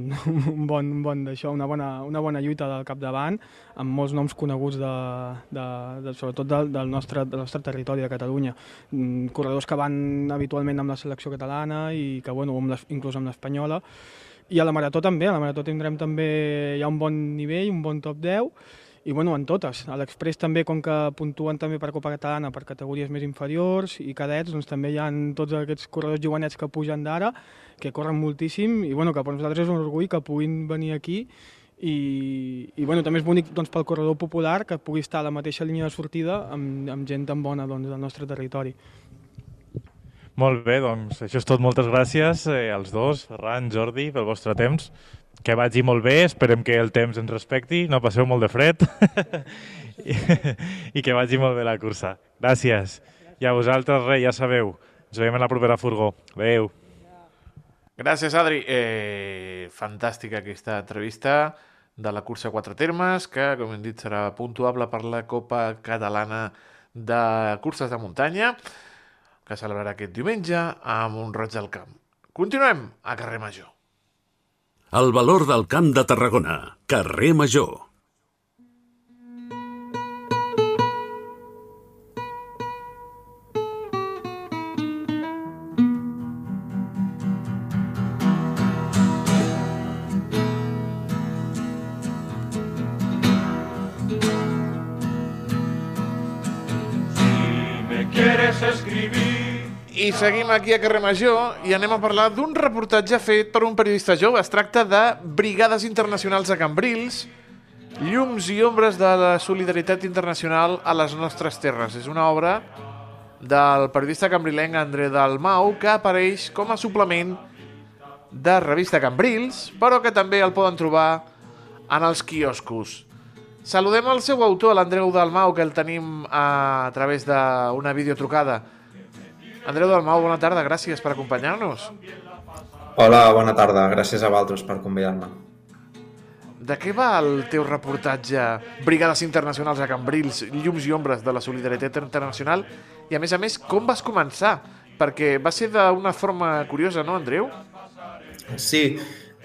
una bona lluita del capdavant, amb molts noms coneguts sobretot del nostre territori de Catalunya. Corredors que van habitualment amb la selecció catalana i que, bueno, inclús amb l'espanyola. I a la marató també, tindrem també ja un bon nivell, un bon top 10, i bueno, en totes. A l'Express també, com que puntuen també per Copa Catalana per categories més inferiors i cadets, doncs també hi ha tots aquests corredors jovenets que pugen d'ara, que corren moltíssim i bueno, que per nosaltres és un orgull que puguin venir aquí i bueno, també és bonic doncs, pel corredor popular que pugui estar a la mateixa línia de sortida amb gent tan bona doncs, del nostre territori. Molt bé, doncs això és tot. Moltes gràcies als dos, Ferran, Jordi, pel vostre temps. Que vagi molt bé, esperem que el temps ens respecti, no passeu molt de fred i que vagi molt bé la cursa. Gràcies. I a vosaltres, res, ja sabeu, ens veiem en la propera furgó. Adéu. Gràcies, Adri. Fantàstica aquesta entrevista de la cursa 4 termes, que, com hem dit, serà puntuable per la Copa Catalana de Curses de Muntanya, que celebrarà aquest diumenge a Mont-roig del Camp. Continuem a Carrer Major. El valor del Camp de Tarragona, Carrer Major. I seguim aquí a Carrer Major i anem a parlar d'un reportatge fet per un periodista jove. Es tracta de Brigades Internacionals a Cambrils, llums i ombres de la solidaritat internacional a les nostres terres. És una obra del periodista cambrilenc André Dalmau, que apareix com a suplement de revista Cambrils, però que també el poden trobar en els quioscos. Saludem el seu autor, l'Andreu Dalmau, que el tenim a través d'una videotrucada. Andreu Dalmau, bona tarda, gràcies per acompanyar-nos. Hola, bona tarda, gràcies a vosaltres per convidar-me. De què va el teu reportatge Brigades Internacionals a Cambrils, llums i ombres de la solidaritat internacional? I a més, com vas començar? Perquè va ser d'una forma curiosa, no, Andreu? Sí,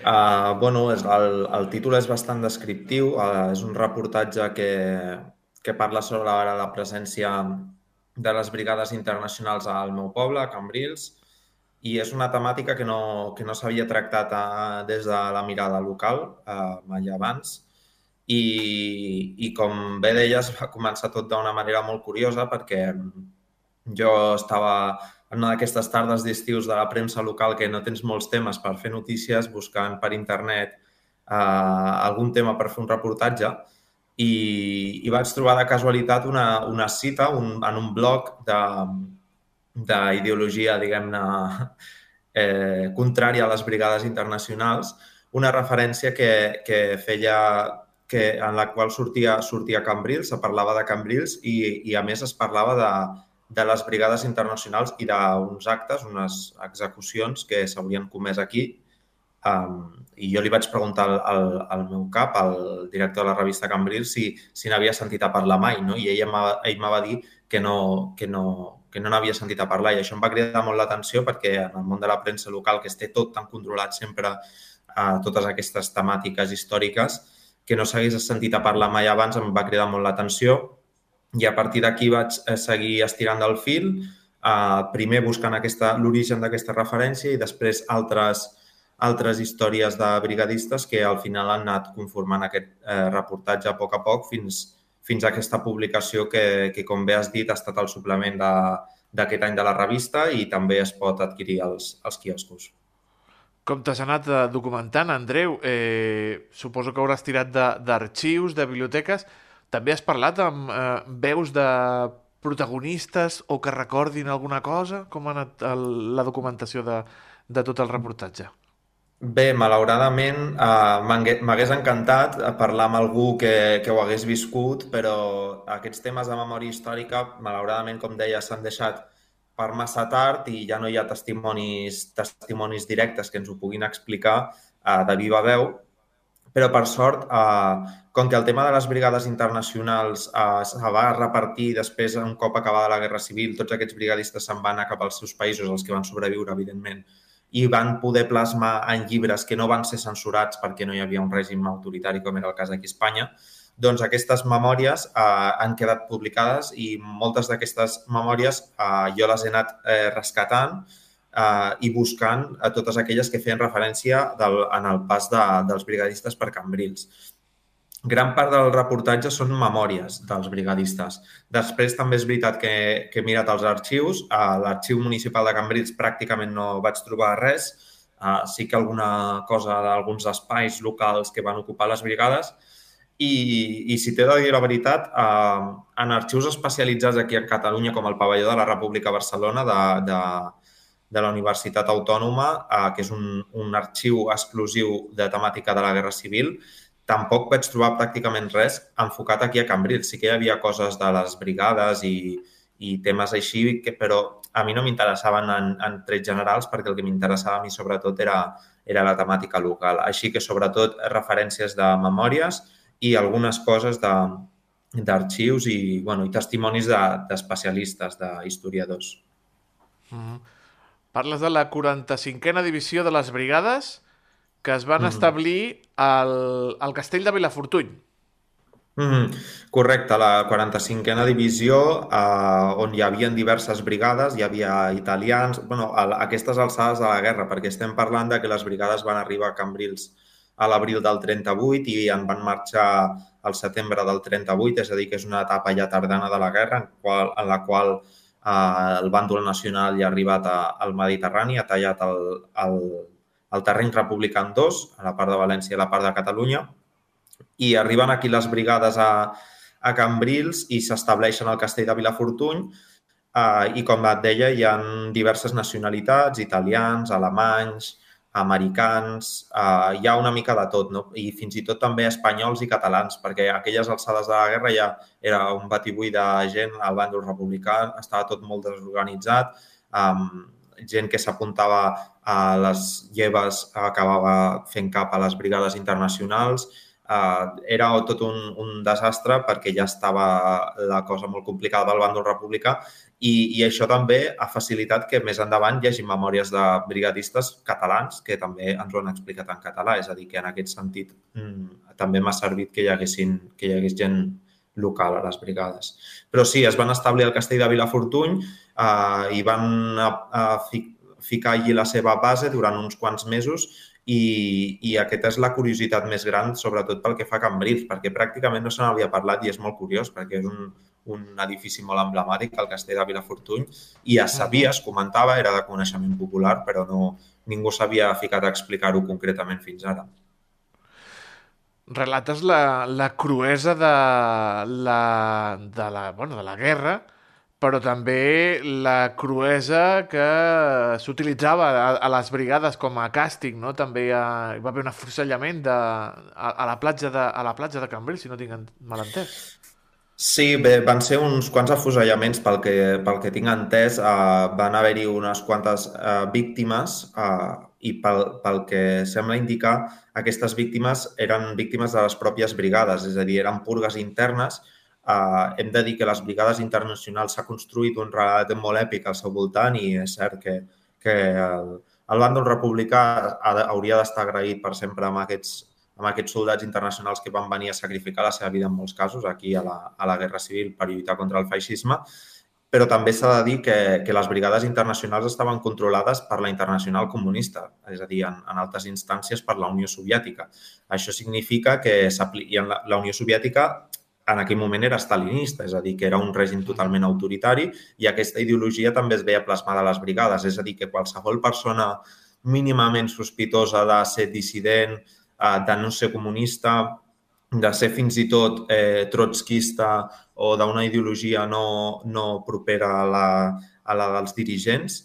el títol és bastant descriptiu. És un reportatge que parla sobre la presència de les brigades internacionals al meu poble, a Cambrils, i és una temàtica que no s'havia tractat des de la mirada local mai abans. I com bé deies, va començar tot d'una manera molt curiosa perquè jo estava en una d'aquestes tardes d'estius de la premsa local que no tens molts temes per fer notícies, buscant per internet algun tema per fer un reportatge i vaig trobar de casualitat una cita en un blog d'ideologia, diguem-ne, contrària a les brigades internacionals, una referència que feia en la qual sortia Cambrils, se parlava de Cambrils i a més es parlava de les brigades internacionals i d'uns actes, unes execucions que s'haurien comès aquí. I jo li vaig preguntar al meu cap, al director de la revista Cambrils, si n'havia sentit a parlar mai, no? I ell em va dir que no n'havia sentit a parlar, i això em va cridar molt l'atenció perquè en el món de la premsa local, que es té tot tan controlat sempre a totes aquestes temàtiques històriques, que no s'hagués sentit a parlar mai abans em va cridar molt l'atenció. I a partir d'aquí vaig seguir estirant del fil, primer buscant l'origen d'aquesta referència i després altres històries de brigadistes que al final han anat conformant aquest reportatge a poc fins a aquesta publicació que, com bé has dit, ha estat el suplement d'aquest any de la revista i també es pot adquirir als quioscos. Com t'has anat documentant, Andreu? Suposo que hauràs tirat d'arxius, de biblioteques. També has parlat amb veus de protagonistes o que recordin alguna cosa? Com ha anat la documentació de tot el reportatge? Bé, malauradament m'hagués encantat parlar amb algú que ho hagués viscut, però aquests temes de memòria històrica, malauradament, com deia, s'han deixat per massa tard i ja no hi ha testimonis directes que ens ho puguin explicar de viva veu. Però, per sort, com que el tema de les brigades internacionals es va repartir després, un cop acabada la Guerra Civil, tots aquests brigadistes se'n van anar cap als seus països, els que van sobreviure, evidentment, i van poder plasmar en llibres que no van ser censurats perquè no hi havia un règim autoritari, com era el cas aquí a Espanya, doncs aquestes memòries han quedat publicades i moltes d'aquestes memòries jo les he anat rescatant i buscant a totes aquelles que feien referència en el pas dels brigadistes per Cambrils. Gran part del reportatge són memòries dels brigadistes. Després també és veritat que he mirat els arxius. A l'Arxiu Municipal de Cambrils pràcticament no vaig trobar res. Sí que alguna cosa d'alguns espais locals que van ocupar les brigades. I si t'he de dir la veritat, en arxius especialitzats aquí a Catalunya, com el Pavelló de la República a Barcelona, de la Universitat Autònoma, que és un arxiu exclusiu de temàtica de la Guerra Civil, tampoc vaig trobar pràcticament res enfocat aquí a Cambrils. Sí que hi havia coses de les brigades i temes així, però a mi no m'interessaven en trets generals perquè el que m'interessava a mi sobretot era la temàtica local. Així que sobretot referències de memòries i algunes coses d'arxius i testimonis d'especialistes, d'historiadors. Parles de la 45a divisió de les brigades que es van establir al castell de Vilafortuny. Correcte, la 45a divisió, on hi havia diverses brigades, hi havia italians, a aquestes alçades de la guerra, perquè estem parlant de que les brigades van arribar a Cambrils a l'abril del 38 i en van marxar al setembre del 38, és a dir, que és una etapa ja tardana de la guerra en la qual el bàndol nacional ja ha arribat al Mediterrani, ha tallat el terreny republicà en dos, a la part de València i a la part de Catalunya, i arriben aquí les brigades a Cambrils i s'estableixen al castell de Vilafortuny i, com et deia, hi ha diverses nacionalitats, italians, alemanys, americans, hi ha una mica de tot, no? I fins i tot també espanyols i catalans, perquè a aquelles alçades de la guerra ja era un batibull de gent al bàndol republicà, estava tot molt desorganitzat, gent que s'apuntava a les lleves acabava fent cap a les brigades internacionals, era tot un desastre perquè ja estava la cosa molt complicada del bàndol republicà i això també ha facilitat que més endavant hi hagi memòries de brigadistes catalans que també ens ho han explicat en català. És a dir, que en aquest sentit també m'ha servit que hi hagués gent local a les brigades. Però sí, es van establir al castell de Vilafortuny i van ficar allí la seva base durant uns quants mesos i aquesta és la curiositat més gran, sobretot pel que fa a Cambrils, perquè pràcticament no se n'havia parlat i és molt curiós perquè és un edifici molt emblemàtic, el castell de Vilafortuny, i es sabia, es comentava, era de coneixement popular, però ningú s'havia ficat a explicar-ho concretament fins ara. Relates la cruesa de la guerra, però també la cruesa que s'utilitzava a les brigades com a càstig, no? També hi va haver un afusellament a la platja de Cambrils, si no tinc mal entès. Sí, bé, van ser uns quants afusellaments pel que tinc entès. Van haver-hi unes quantes víctimes i pel que sembla indicar, aquestes víctimes eren víctimes de les pròpies brigades, és a dir, eren purgues internes. Hem de dir que les brigades internacionals s'ha construït un relat molt èpic al seu voltant i és cert que el bàndol republicà hauria d'estar agraït per sempre amb aquests soldats internacionals que van venir a sacrificar la seva vida en molts casos aquí a la Guerra Civil per lluitar contra el feixisme, però també s'ha de dir que les brigades internacionals estaven controlades per la Internacional Comunista, és a dir, en altes instàncies per la Unió Soviètica. Això significa que la Unió Soviètica en aquell moment era stalinista, és a dir, que era un règim totalment autoritari i aquesta ideologia també es veia plasmada a les brigades, és a dir, que qualsevol persona mínimament sospitosa de ser dissident, de no ser comunista, de ser fins i tot trotskista o d'una ideologia no propera a la dels dirigents,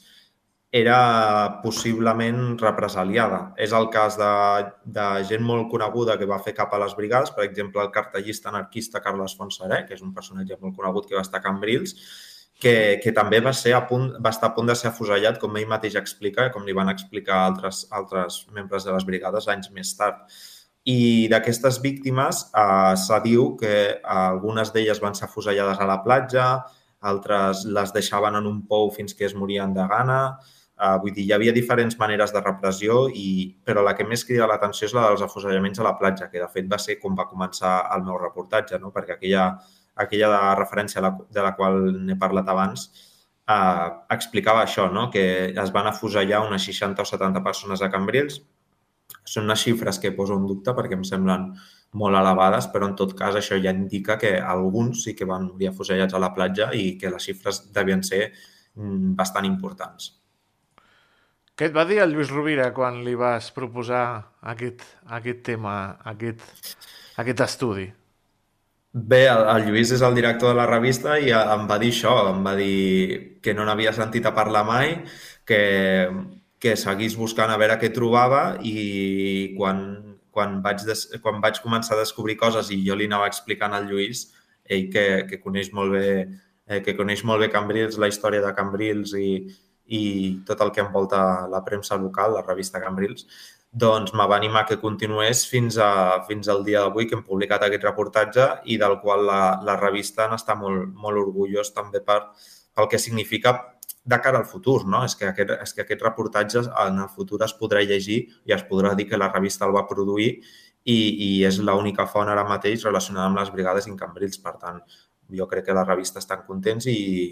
era possiblement represaliada. És el cas de gent molt coneguda que va fer cap a les brigades, per exemple, el cartellista anarquista Carles Fontserè, que és un personatge molt conegut que va estar a Cambrils, que també va estar a punt de ser afusellat, com ell mateix explica, com li van explicar altres membres de les brigades anys més tard. I d'aquestes víctimes se diu que algunes d'elles van ser afusellades a la platja, altres les deixaven en un pou fins que es morien de gana. Vull dir, hi havia diferents maneres de repressió, però la que més crida l'atenció és la dels afusellaments a la platja, que de fet va ser com va començar el meu reportatge, no? Perquè aquella de referència de la qual n'he parlat abans explicava això, no? Que es van afusellar unes 60 o 70 persones a Cambrils. Són unes xifres que poso en dubte perquè em semblen molt elevades, però en tot cas això ja indica que alguns sí que van morir afusellats a la platja i que les xifres devien ser bastant importants. Què et va dir el Lluís Rovira quan li vas proposar aquest tema, aquest estudi? Bé, el Lluís és el director de la revista i em va dir això, em va dir que no n'havia sentit a parlar mai, que seguís buscant a veure què trobava i quan vaig començar a descobrir coses i jo li anava explicant al Lluís, ell que coneix molt bé Cambrils, la història de Cambrils i tot el que envolta la premsa local, la revista Cambrils, doncs me va animar que continués fins al dia d'avui que hem publicat aquest reportatge i del qual la revista n'està molt orgullós també pel que significa de cara al futur, no? És que aquest reportatge en el futur es podrà llegir i es podrà dir que la revista el va produir i és l'única font ara mateix relacionada amb les brigades en Cambrils. Per tant, jo crec que la revista estan contents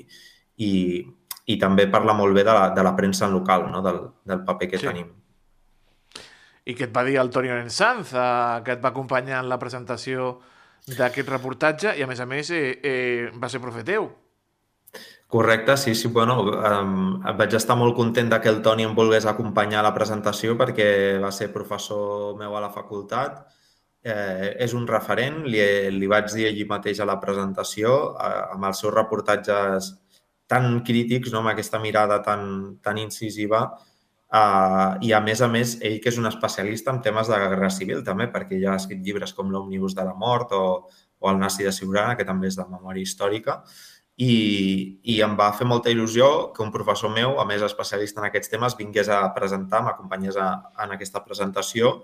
i també parla molt bé de la premsa local, no? Del paper que tenim. I què et va dir el Toni Orensanz, que et va acompanyar en la presentació d'aquest reportatge i, a més, va ser profe teu? Correcte, sí. Bueno, vaig estar molt content que el Toni em volgués acompanyar a la presentació perquè va ser professor meu a la facultat. És un referent, li vaig dir allí mateix a la presentació, amb els seus reportatges tan crítics, no? Amb aquesta mirada tan incisiva, i a més, ell que és un especialista en temes de guerra civil també, perquè ja ha escrit llibres com l'Òmnibus de la mort o el Nazi de Siurana, que també és de memòria històrica, i em va fer molta il·lusió que un professor meu, a més especialista en aquests temes, vingués a presentar, m'acompanyés en aquesta presentació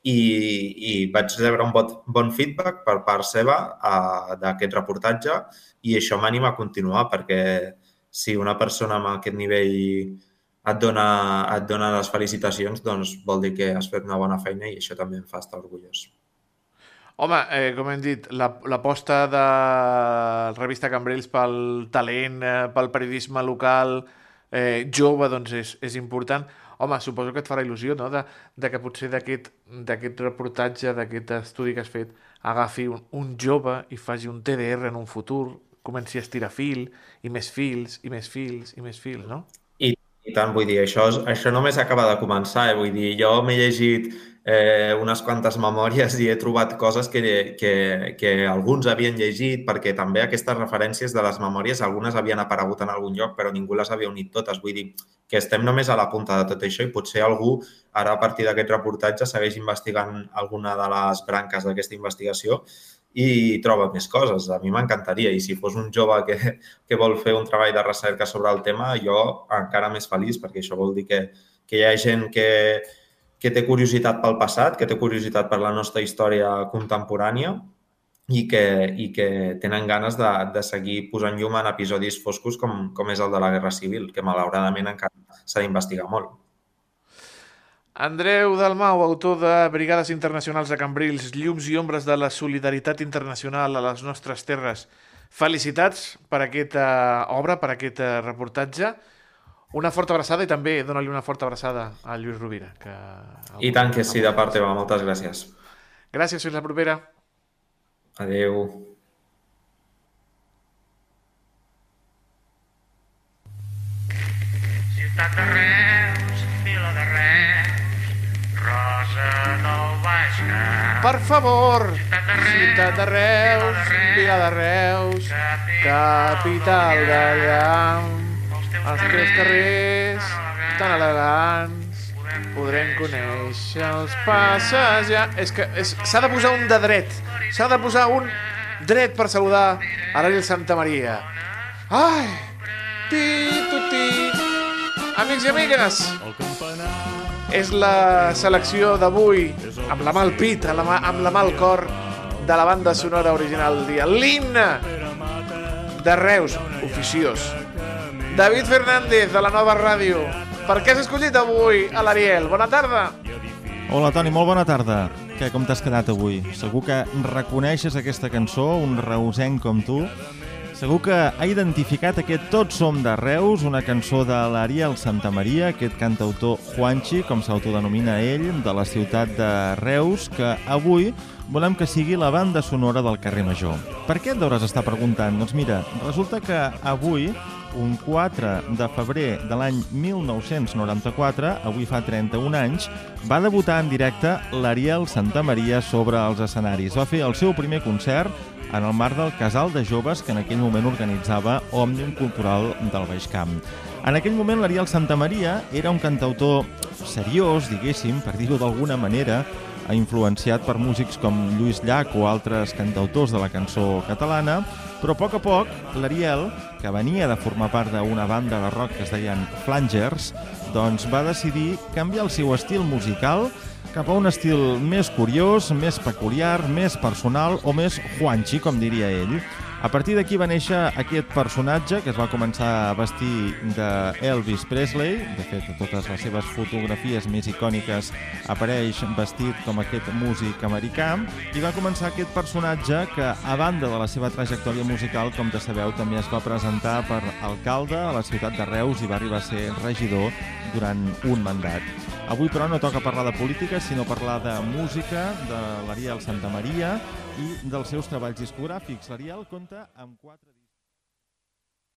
i vaig rebre un bon feedback per part seva d'aquest reportatge i això m'anima a continuar perquè si una persona amb aquest nivell et dona les felicitacions, doncs vol dir que has fet una bona feina i això també em fa estar orgullós. Home, com hem dit, l'aposta de la revista Cambrils pel talent, pel periodisme local jove, doncs és important. Home, suposo que et farà il·lusió, no?, de que potser d'aquest reportatge, d'aquest estudi que has fet, agafi un jove i faci un TDR en un futur, comenci a estirar fil, i més fils, i més fils, i més fils, no? I tant, vull dir, això només acaba de començar, vull dir, jo m'he llegit unes quantes memòries i he trobat coses que alguns havien llegit, perquè també aquestes referències de les memòries, algunes havien aparegut en algun lloc, però ningú les havia unit totes. Vull dir que estem només a la punta de tot això i potser algú, ara a partir d'aquest reportatge, segueix investigant alguna de les branques d'aquesta investigació i troba més coses. A mi m'encantaria i si fos un jove que vol fer un treball de recerca sobre el tema, jo encara més feliç, perquè això vol dir que hi ha gent que té curiositat pel passat, que té curiositat per la nostra història contemporània i que tenen ganes de seguir posant llum en episodis foscos com és el de la Guerra Civil, que malauradament encara s'ha d'investigar molt. Andreu Dalmau, autor de Brigades Internacionals de Cambrils, llums i ombres de la solidaritat internacional a les nostres terres. Felicitats per aquesta obra, per aquest reportatge. Una forta abraçada i també dona-li una forta abraçada a Lluís Rovira. I tant que sí, de part teva. Moltes gràcies. Gràcies, fins la propera. Adéu. Ciutat de Reus, vila de Reus, rosa del Baix Camp. Per favor, Ciutat de Reus, vila de Reus, capital de llamp. Els teus carrers tan elegants podrem conèixer els passejants. És que s'ha de posar un de dret. S'ha de posar un dret per saludar a l'Ariel Santamaria. Ai! Ti. Amics i amigues, és la selecció d'avui, amb la mà al pit, amb la mà al cor, de la banda sonora original del dia. L'himne de Reus, oficiós. David Fernández, de la Nova Ràdio. Per què has escollit avui a l'Ariel? Bona tarda. Hola, Toni, molt bona tarda. Què, com t'has quedat avui? Segur que reconeixes aquesta cançó, un reusenc com tu. Segur que ha identificat aquest Tots som de Reus, una cançó de l'Ariel Santamaria, aquest cantautor Juanchi, com s'autodenomina ell, de la ciutat de Reus, que avui volem que sigui la banda sonora del carrer Major. Per què et deuràs estar preguntant? Doncs mira, resulta que avui, un 4 de febrer de l'any 1994, avui fa 31 anys, va debutar en directe l'Ariel Santamaria sobre els escenaris. Va fer el seu primer concert en el marc del Casal de Joves que en aquell moment organitzava Òmnium Cultural del Baix Camp. En aquell moment l'Ariel Santamaria era un cantautor seriós, diguéssim, per dir-ho d'alguna manera, influenciat per músics com Lluís Llach o altres cantautors de la cançó catalana, però a poc l'Ariel, que venia de formar part d'una banda de rock que es deien Flangers, doncs va decidir canviar el seu estil musical cap a un estil més curiós, més peculiar, més personal o més Juanchi, com diria ell. A partir d'aquí va néixer aquest personatge que es va començar a vestir d'Elvis Presley. De fet, a totes les seves fotografies més icòniques apareix vestit com aquest músic americà i va començar aquest personatge que, a banda de la seva trajectòria musical, com ja sabeu, també es va presentar per alcalde a la ciutat de Reus i va arribar a ser regidor durant un mandat. Avui, però, no toca parlar de política, sinó parlar de música, de l'Ariel Santamaria i dels seus treballs discogràfics. L'Ariel compta amb 4...